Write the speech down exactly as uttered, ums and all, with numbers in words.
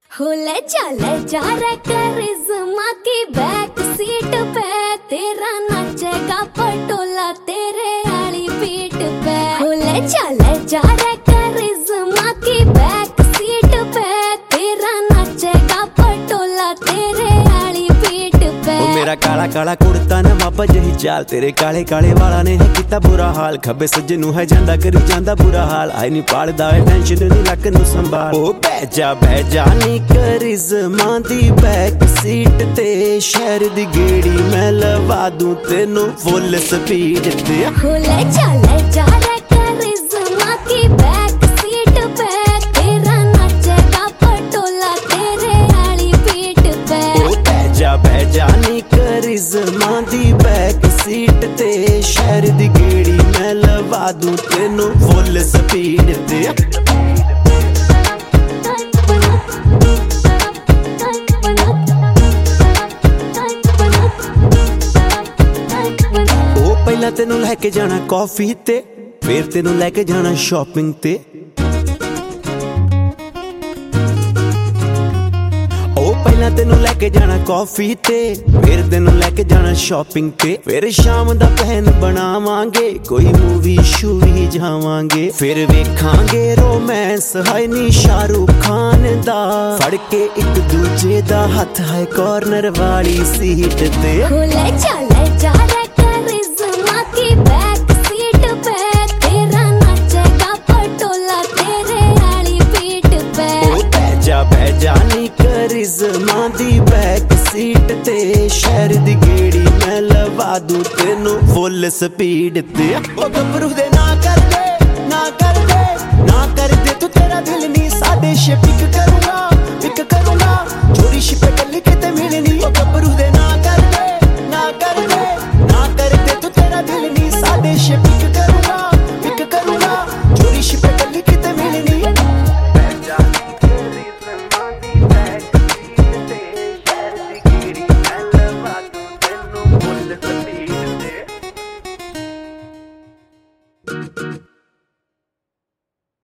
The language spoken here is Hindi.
हो ले चले जा रे करिश्मा की बैक सीट पे, तेरा नाचेगा पटोला तेरे आली पीठ पे। हो ले चले जा रे करिश्मा की बैक सीट पे, तेरा नाचेगा पटोला तेरे आली पीठ पे। ओ मेरा काला काला कुड़ता न वापा जही चाल, तेरे काले काले वाला ने है किता बुरा हाल। खब्बे सज्जे नू है जांदा करी जांदा बुरा हाल, आई नी पाड़दा है टेंशन नी लक नू संभाल। ओ बह जा बह जा नी करिश्मा दी बैक सीट ते, शहर दी गेड़ी मैं लवा दूं तेनू फुल स्पीड ते। हो ले चले जा रे करिश्मा की बैक सीट पे, तेरा नाचेगा पटोला तेरे आली पीठ पे। ओ बह जा बह जा नी करिश्मा दी बैक सीट ते, शहर दी गेड़ी मैं लवा दूं तेनू फुल स्पीड ते। ਪਹਿਲਾਂ ਤੈਨੂੰ ਲੈ ਕੇ ਜਾਣਾ ਕਾਫੀ ਤੇ, ਫੇਰ ਤੈਨੂੰ ਲੈ ਕੇ ਜਾਣਾ ਸ਼ਾਪਿੰਗ ਤੇ। ਉਹ ਪਹਿਲਾਂ ਤੈਨੂੰ ਲੈ ਕੇ ਜਾਣਾ ਕਾਫੀ ਤੇ, ਫੇਰ ਤੈਨੂੰ ਲੈ ਕੇ ਜਾਣਾ ਸ਼ਾਪਿੰਗ ਤੇ। ਫੇਰ ਸ਼ਾਮ ਦਾ ਪਲਾਨ ਬਣਾਵਾਂਗੇ, ਕੋਈ ਮੂਵੀ ਸ਼ੂਵੀ ਜਾਵਾਂਗੇ। ਫਿਰ ਵੇਖਾਂਗੇ ਰੋਮਾਂਸ ਹਾਏ ਨੀ ਸ਼ਾਹਰੁਖ ਖਾਨ ਦਾ, ਫੜ ਕੇ ਇੱਕ ਦੂਜੇ ਦਾ ਹੱਥ ਹੈ ਕਾਰਨਰ ਵਾਲੀ ਸੀਟ ਤੇ। ਹੋ ਲੈ ਚੱਲੇ ਜਾ ਰੇ करिश्मा की बैक सीट पे, तेरा नाचेगा पटोला तेरे आली पीठ पे। ओ बह जा बह जा नी करिश्मा दी बैक सीट ते, शहर दी गेड़ी मैं लवा दूं तेनू फुल स्पीड ते। ओ गबरू दे ना कर दे ना कर दे ना कर दे, तू तेरा दिल नी साडे शे पिक करूं